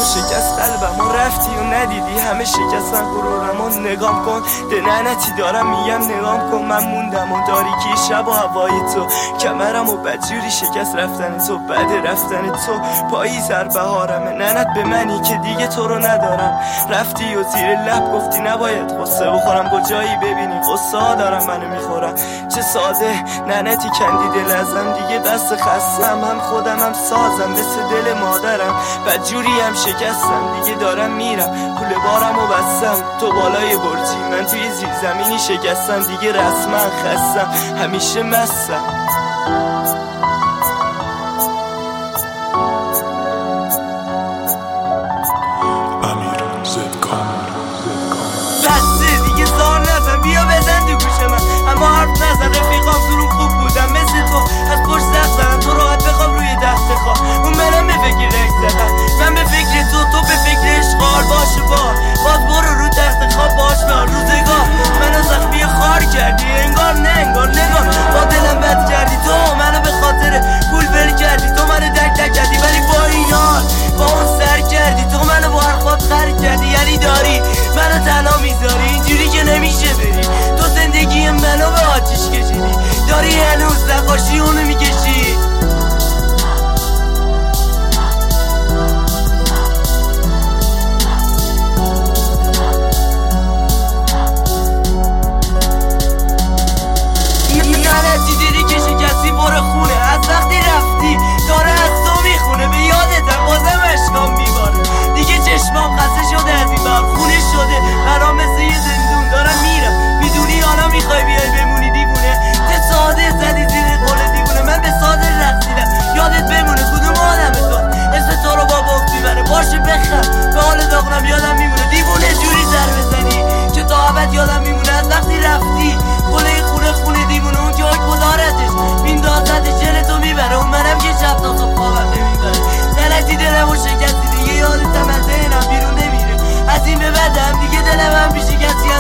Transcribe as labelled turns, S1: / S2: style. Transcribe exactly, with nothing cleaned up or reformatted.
S1: تو شکست قلبم و رفتی و ندیدی همه شکستن غرورم و نگام کن ده ننتی دارم میگم نگام کن من موندم و تاریکی شب و هوای تو کمرم و بدجوری شکست رفتن تو بده رفتن تو پاییز هر بهارمه ننت به منی که دیگه تو رو ندارم رفتی و زیر لب گفتی نباید قصه بخورم کجایی ببینی قصه ها دارم منو میخورم چه ساده ننتی کندی دل ازم دیگه بس خستم هم خودم هم سازم مثل دل مادرم بدجوری هم شکستم دیگه دارم میرم پول بارم و بستم تو بالای برجی من توی زیر زمینی شکستم دیگه رسما خستم همیشه مستم بسته دیگه زار نزن بیا بزن تو گوش من اما حرف نزن رفیقام تو رو خوب بودم مثل تو از پشت سخت زدن تو راحت بخواب روی تخت خواب اون منم به فکر رک زدن من به فکر تو تو به فکر اشغال باشه بار باز برو رو تخت خواب باش بار روزگار منو زخمی خار کردی انگار نه انگار نگار با دلم بد کردی تو منو به خاطر پول بل کردی تو منو درک نکردی ولی با این حال با اون سر کردی تو منو با حرفات خر کردی یعنی داری منو تنها میذاری اینجوری که نمیشه بری تو زندگی منو به آتیش کشیدی داری هنوز نقاشی اونو میکشی ننتی دیدی که شکستی برو خونه از وقتی رفتی داره از تو میخونه به یادتم بازم اشکام میباره دیگه چشمام خسته شده از این بر خونه شده برام مثل یه زندون دارم میرم میدونی حالا میخوای بیای بمونی دیوونه چه ساده زدی زیر قول دیوونه من به ساده رقصیدم یادت بمونه کدوم آدم تو اسم تو رو با بخت میبره باشه بخم به حال داغنم یادم میمونه دیوونه جوری سر بزنی که تا ابد یادم میمونه از وقتی رفتی قله خونه خونه دیوونه اون که حکم دارتش میندازتش جل تو میبره اون منم که شب تا صبح خوابم نمیبره ننتی دلم و شکستی دیگه یادتم از ذهنم بیرون نمیره از این به بعدم دیگه دلم هم بی شکستی